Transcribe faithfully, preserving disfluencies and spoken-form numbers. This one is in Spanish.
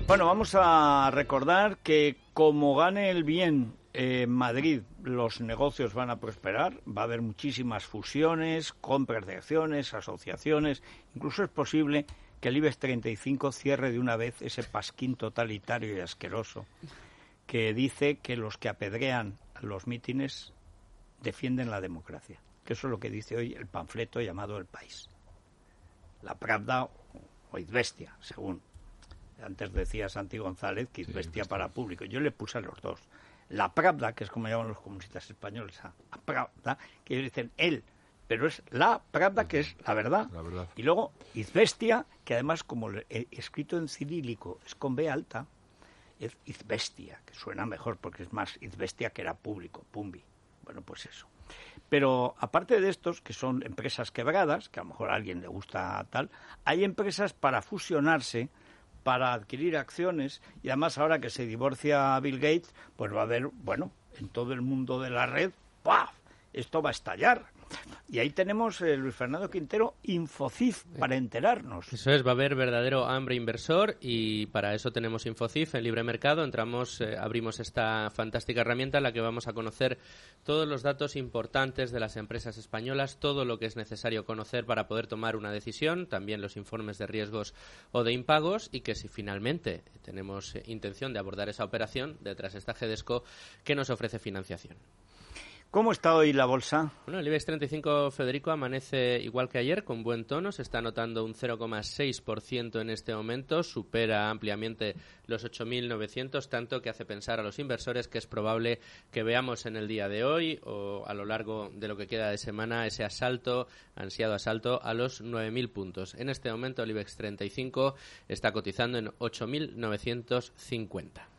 Bueno, vamos a recordar que como gane el bien en eh, Madrid, los negocios van a prosperar, va a haber muchísimas fusiones, compras de acciones, asociaciones, incluso es posible que el IBEX treinta y cinco cierre de una vez ese pasquín totalitario y asqueroso que dice que los que apedrean los mítines defienden la democracia, que eso es lo que dice hoy el panfleto llamado El País. La Pravda o Izvestia, según antes decía Santi González, que Izvestia sí, para público. Yo le puse a los dos. La Pravda, que es como llaman los comunistas españoles, la Pravda, que ellos dicen él, pero es la Pravda, que es la verdad. La verdad. Y luego Izvestia, que además, como he escrito en cirílico, es con B alta, es Izvestia, que suena mejor porque es más Izvestia que era público, Pumbi. Bueno, pues eso. Pero aparte de estos, que son empresas quebradas, que a lo mejor a alguien le gusta tal, hay empresas para fusionarse, para adquirir acciones, y además ahora que se divorcia Bill Gates, pues va a haber, bueno, en todo el mundo de la red, ¡paf!, esto va a estallar. Y ahí tenemos, eh, Luis Fernando Quintero, Infocif, para enterarnos. Eso es, va a haber verdadero hambre inversor y para eso tenemos Infocif en libre mercado. Entramos, eh, abrimos esta fantástica herramienta en la que vamos a conocer todos los datos importantes de las empresas españolas, todo lo que es necesario conocer para poder tomar una decisión, también los informes de riesgos o de impagos, y que si finalmente tenemos eh, intención de abordar esa operación, detrás está Gedesco, que nos ofrece financiación. ¿Cómo está hoy la bolsa? Bueno, el IBEX treinta y cinco, Federico, amanece igual que ayer, con buen tono. Se está anotando un cero coma seis por ciento en este momento. Supera ampliamente los ocho mil novecientos, tanto que hace pensar a los inversores que es probable que veamos en el día de hoy o a lo largo de lo que queda de semana ese asalto, ansiado asalto, a los nueve mil puntos. En este momento el IBEX treinta y cinco está cotizando en ocho mil novecientos cincuenta.